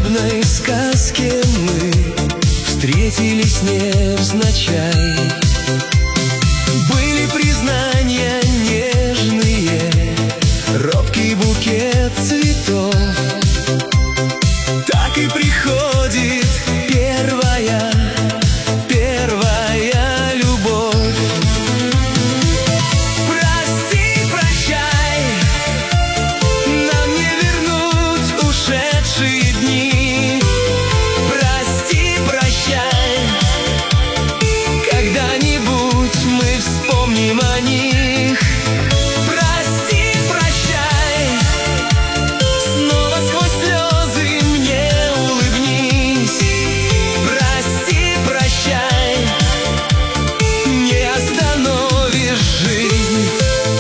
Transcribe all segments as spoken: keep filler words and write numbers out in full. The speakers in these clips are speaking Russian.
волшебной сказке мы встретились невзначай. Были признания нежные, робкий букет цветов. Так и приходит первая, первая любовь. Прости, прощай, нам не вернуть ушедшие дни. Прости, прощай, когда-нибудь мы вспомним о них. Прости, прощай, снова сквозь слезы мне улыбнись. Прости, прощай, не остановишь жизнь.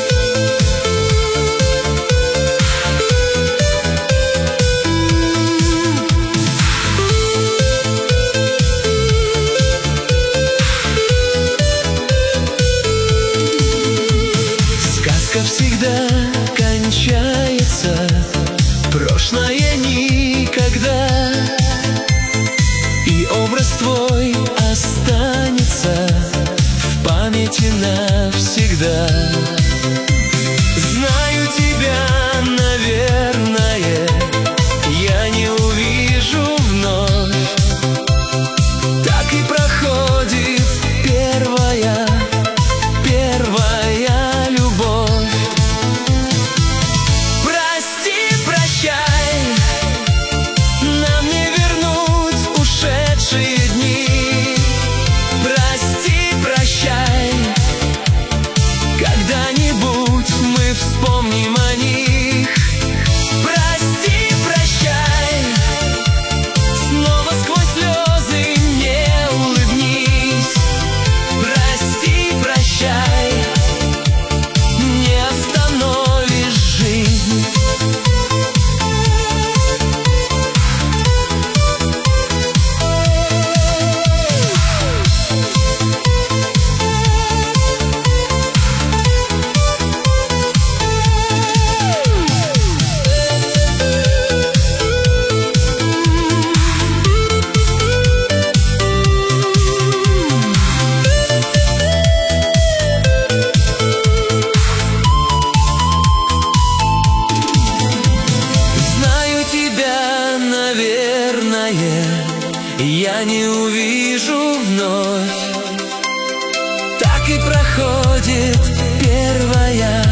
Сказка всегда кончается, прошлое никогда, и образ твой останется в памяти навсегда. Знаю тебя, наверное, я не увижу вновь. Так и проходит первая, первая любовь. Прости, прощай, нам не вернуть ушедшие дни. Прости, прощай, когда-нибудь мы вспомним о них. Прости, прощай, снова сквозь слезы мне улыбнись. Прости, прощай, не остановишь жизнь. Знаю тебя, наверное, я не увижу вновь. Так и проходит первая,